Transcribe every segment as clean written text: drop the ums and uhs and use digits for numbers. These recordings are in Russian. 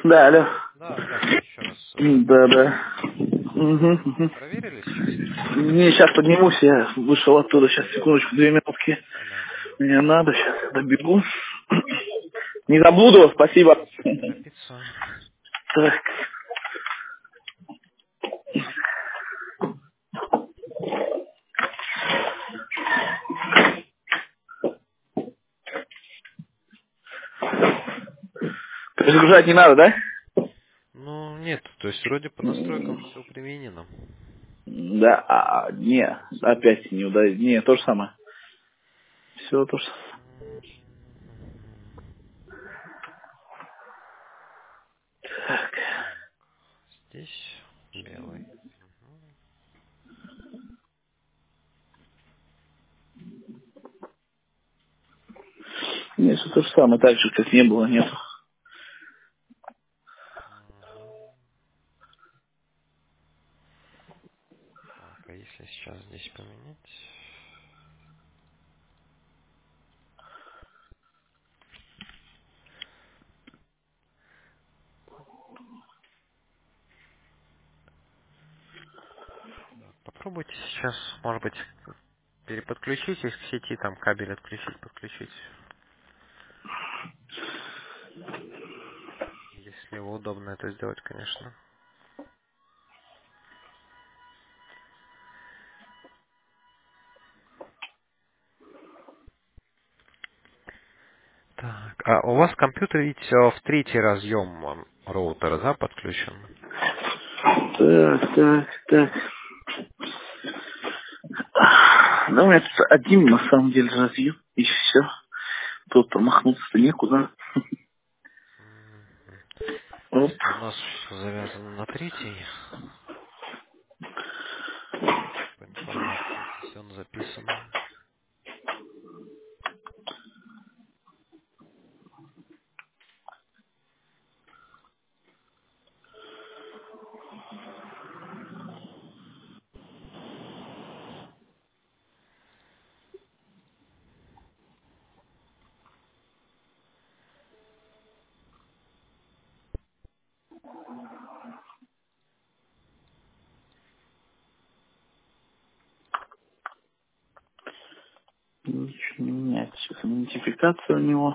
Да, алло. Да, здравствуйте еще раз. Да, да. Мгм. Проверили сейчас? Не, сейчас поднимусь, я вышел оттуда, сейчас, секундочку, 2 минутки. Да, да. Мне надо, сейчас я добегу. Не забуду, спасибо. Не торопиться. Так. Перезагружать не надо, да? Ну, нет, то есть вроде по настройкам все применено. Да, не, опять не удается. Не, то же самое. Все то же самое. Так. Здесь белый. Не, все то же самое, так же, как не было, нету. Так, а если сейчас здесь поменять? Попробуйте сейчас, может быть, переподключитесь к сети, там кабель отключить, подключить. Если удобно это сделать, конечно. Так, а у вас компьютер ведь в третий разъем роутера, да, подключен? Так, так, так. Да, у меня тут один, на самом деле, разъем, и все. Тут промахнуться-то некуда. Оп. Просто у нас все завязано на третий. По информации здесь он записан. Ничего не меняется. Сейчас идентификация у него.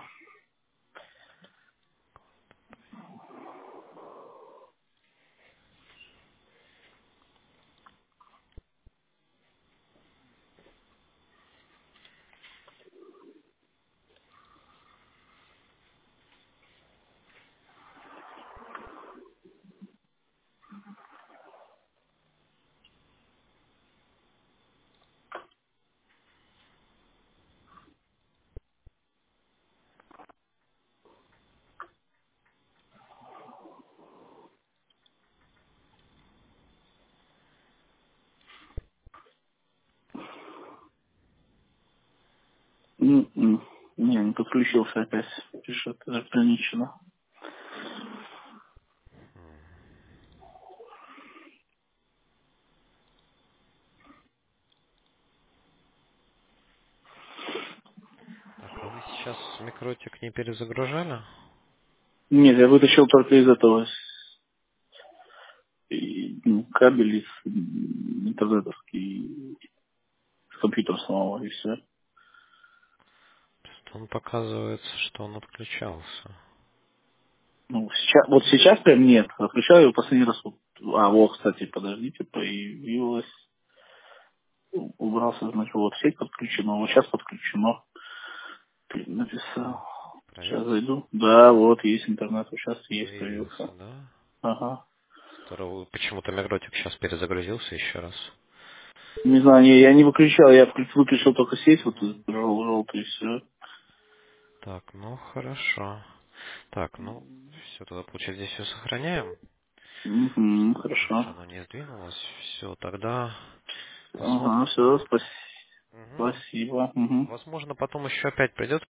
М-м. Не подключился опять. Пишет, ограничено. Так, а вы сейчас микротик не перезагружали? Нет, я вытащил только из этого кабель из интернетовский, с компьютера самого, и все. Просто он показывается, что он отключался. Ну, сейчас, вот сейчас прям нет. Отключаю его последний раз. Вот, кстати, подождите, появилось. Убрался, значит, вот сеть подключена, вот сейчас подключено. Написал. Так, Сейчас проверьте. зайду. Да, вот есть интернет, вот сейчас есть, Появился, появился. да? Ага. Здорово. Почему-то микротик сейчас перезагрузился еще раз. Не знаю, я не выключал, я выключил только сеть, вот Мгм. желтый, все. Так, ну хорошо. Так, ну все, тогда получается здесь все сохраняем. Угу, Чтобы больше хорошо. оно не сдвинулось. Все, тогда Ага, посмотрим, все, да? Мгм. спасибо. Угу. Возможно, потом еще опять придет